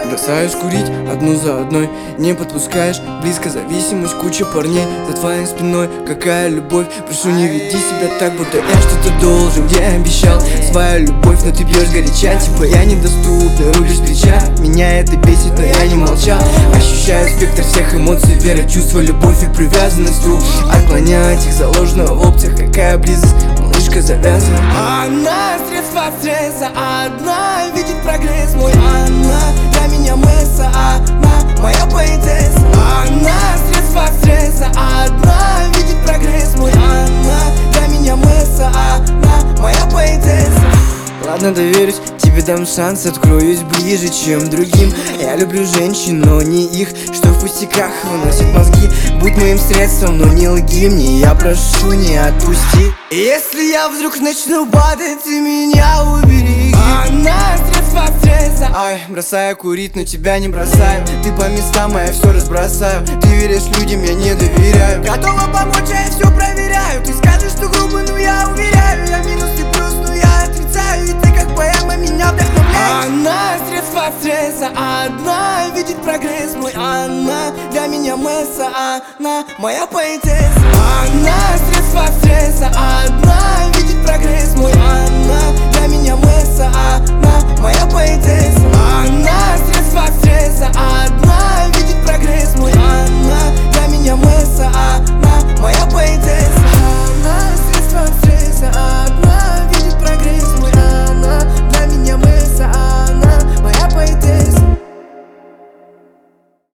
Бросаешь курить одну за одной, не подпускаешь близко, зависимость, куча парней за твоей спиной. Какая любовь, прошу, не веди себя так, будто я что-то должен. Где обещал свою любовь, но ты бьешь горяча, типа я недоступный, рубишь плеча. Меня это бесит, но я не молчал. Ощущаю спектр всех эмоций, вера, чувство, любовь и привязанность рук. Отклонять их заложено в опциях, какая близость, малышка, завязана. Она средства стресса, одна видит прогресс мой. Она для меня мыса, она моя поэтесса. Она средства стресса, одна видит прогресс мой. Она для меня мыса, она моя поэтесса. Ладно, доверюсь, тебе дам шанс, откроюсь ближе, чем другим. Я люблю женщин, но не их, что в пустяках выносят мозги. Будь моим средством, но не лги мне, я прошу, не отпусти. Если я вдруг начну падать, ты меня убери. Она средства стресса. Ай, бросаю курить, но тебя не бросаю. Ты по местам, а я все разбросаю. Ты веришь людям, я не доверяю. Готова помочь, а я все проверяю. Ты скажешь, что грубо, но я уверяю. Я минус, ты плюс, но я отрицаю. И ты как поэма меня вдохновляешь. Она средства стресса, одна видит прогресс мой. Она для меня мыса, она моя поэтесса. Она средства стресса, одна видит прогресс мой. Она для меня мыса, она моя поэтесса. Она